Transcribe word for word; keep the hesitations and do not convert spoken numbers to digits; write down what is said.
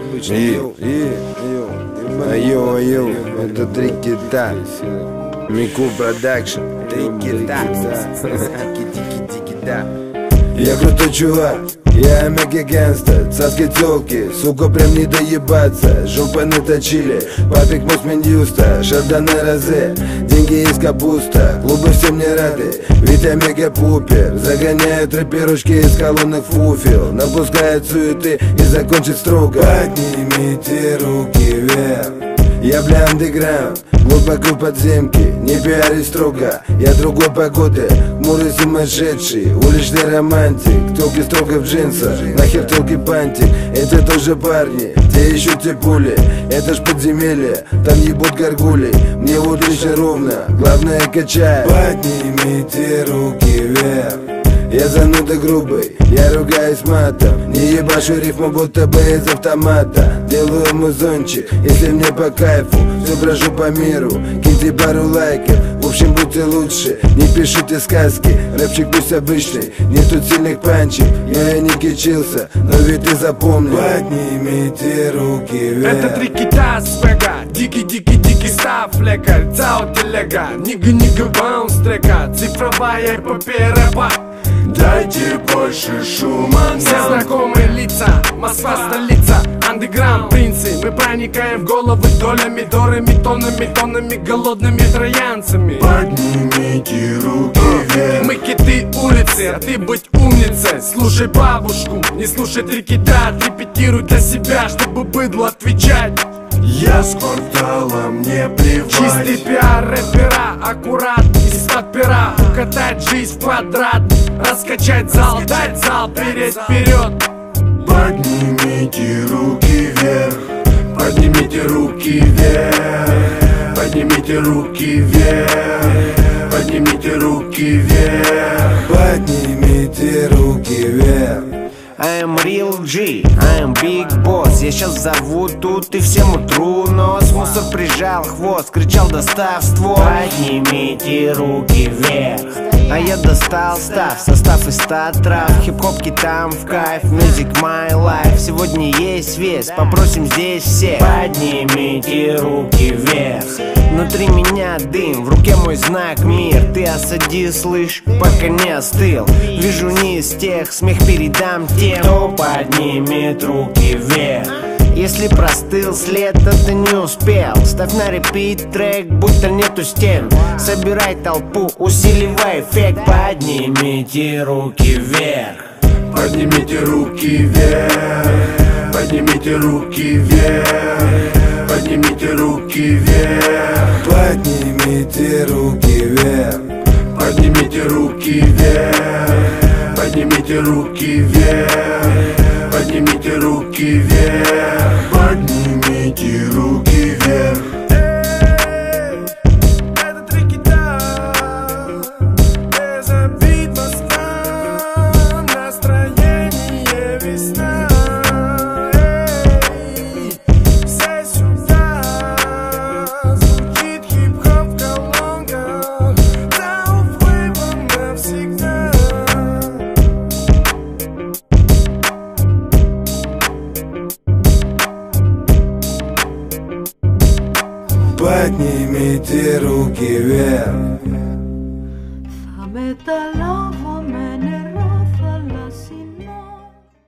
обычно. Йо, йо, йо, это три кита. Мику продакшн. Три кита. Я крутой чувак, я мега гангста. Царские тёлки, сука, прям не доебаться. Жопа наточили, папик мой Минюста. Шарданы розе, деньги из капуста. Клубы всем не рады, ведь я мега пупер. Загоняют рэперушки из колонных фуфел. Напускают суеты и закончит строго. Поднимите руки вверх. Я бля андеграунд, глубоко подземки. Не пиарюсь строго, я другой погоды. Хмурый сумасшедший, уличный романтик. Телки строго в джинсах, нахер телки пантик. Это тоже парни, те еще те пули. Это ж подземелье, там ебут горгули. Мне вот лично ровно, главное качает. Поднимите руки вверх. Я зануда грубый, я ругаюсь матом. Не ебашу рифму, будто бы из автомата. Делаю музончик, если мне по кайфу. Все брожу по миру, киньте пару лайков. В общем, будьте лучше, не пишите сказки. Рэпчик пусть обычный, нет тут сильных панчей. Я и не кичился, но ведь ты запомни. Поднимите руки вверх. Это три кита свега, дикий-дикий-дикий став, лекарь, цао телега. Нига-нига баунс трека, цифровая эпопея рэпа. Дайте больше шума. Все знакомые лица, Москва столица, андеграунд принцы. Мы проникаем в головы долями, дорами, тоннами, тоннами, голодными троянцами. Поднимите руки вверх. Мы киты улицы, а ты быть умницей. Слушай бабушку, не слушай три кита. Репетируй для себя, чтобы быдлу отвечать. Я с квартала, мне плевать. Чистый пиар рэпера, аккурат из-под пера. Укатать жизнь в квадрат, раскачать зал, дать зал, переть вперед. Поднимите руки вверх. Поднимите руки вверх. Поднимите руки вверх. Поднимите руки вверх. Поднимите руки вверх. I am real G, I am big boss. Я сейчас взорву тут и всем утру нос. Мусор прижал хвост, кричал достав ствол. Поднимите руки вверх. А я достал став, состав из ста трав. Хип-хоп китам в кайф, music my life. Сегодня есть вес, попросим здесь всех. Поднимите руки вверх. Внутри меня дым, в руке мой знак мир. Ты осади, слышь, пока не остыл. Вижу не из тех, смех передам тем, кто поднимет руки вверх. Если простыл след, то ты не успел. Ставь на репит трек, будто нету стен. Собирай толпу, усиливай эффект. Поднимите руки вверх. Поднимите руки вверх. Поднимите руки вверх. Поднимите руки вверх. Поднимите руки вверх. Поднимите руки вверх. Поднимите руки вверх. Поднимите руки вверх. Поднимите руки вверх. Это три кита, без обид Москва, настроение весна. Все сюда, звучит хип-хоп в колонках, цао флейвом навсегда. Поднимите руки вверх.